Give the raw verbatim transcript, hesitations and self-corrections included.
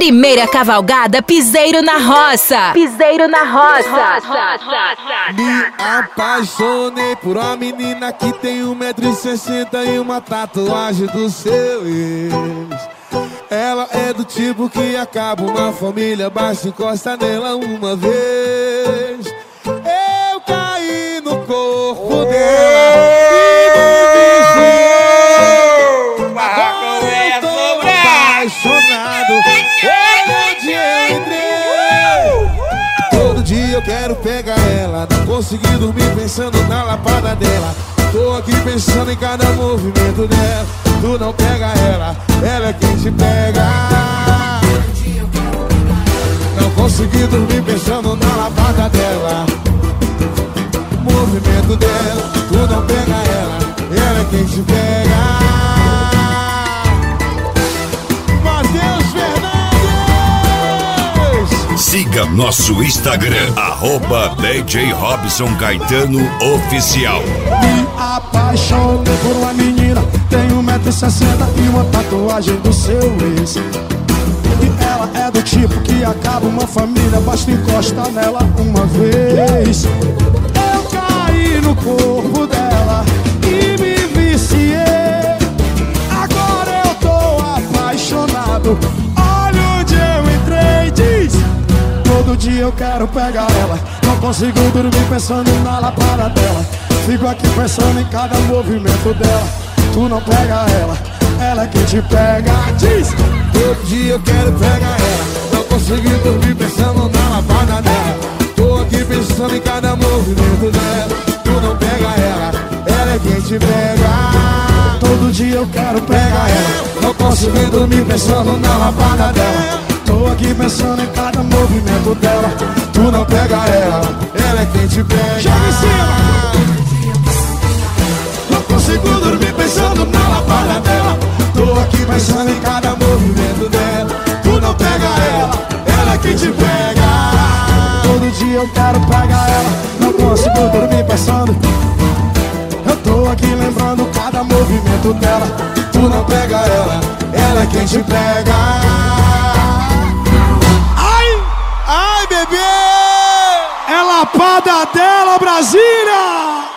Primeira cavalgada, piseiro na roça. Piseiro na roça. Me apaixonei por uma menina que tem um metro e sessenta e uma tatuagem do seu ex. Ela é do tipo que acaba uma família, basta encosta nela uma vez. Eu caí no corpo dela e me viciei. Agora eu tô apaixonado. Onde eu entrei, todo dia eu quero pegar ela. Não consegui dormir pensando na lapada dela. Tô aqui pensando em cada movimento dela. Tu não pega ela, ela é quem te pega. Não consegui dormir pensando na lapada dela. Movimento dela, tu não pega ela, ela é quem te pega. Matheus Fernandes. Siga nosso Instagram, arroba D J Robson Caetano Oficial. Me apaixonei por uma menina, tem um metro e sessenta e uma tatuagem do seu ex. E ela é do tipo que acaba uma família, basta encostar nela uma vez. Eu caí no corpo dela e me viciei. Agora eu tô apaixonado. Olha onde eu entrei, diz. Todo dia eu quero pegar ela. Não consigo dormir pensando na lapada dela. Fico aqui pensando em cada movimento dela. Tu não pega ela, ela é quem te pega, diz. Todo dia eu quero pegar ela. Não consegui dormir pensando na lapada dela. Tô aqui pensando em cada movimento dela. Tu não pega ela, ela é quem te pega. Todo dia eu quero pegar ela. Não consegui dormir pensando na lapada dela. Tô aqui pensando em cada movimento dela. Tu não pega ela, ela é quem te pega. Joga em cima. Não consigo dormir pensando na lapada dela. Tô aqui pensando em cada movimento dela. Tu não pega ela, ela é quem te pega. Todo dia eu quero pegar ela. Não consigo dormir pensando. Eu tô aqui lembrando cada movimento dela. Tu não pega ela, ela é quem te pega. Ai, ai bebê, é lapada dela, Brasília.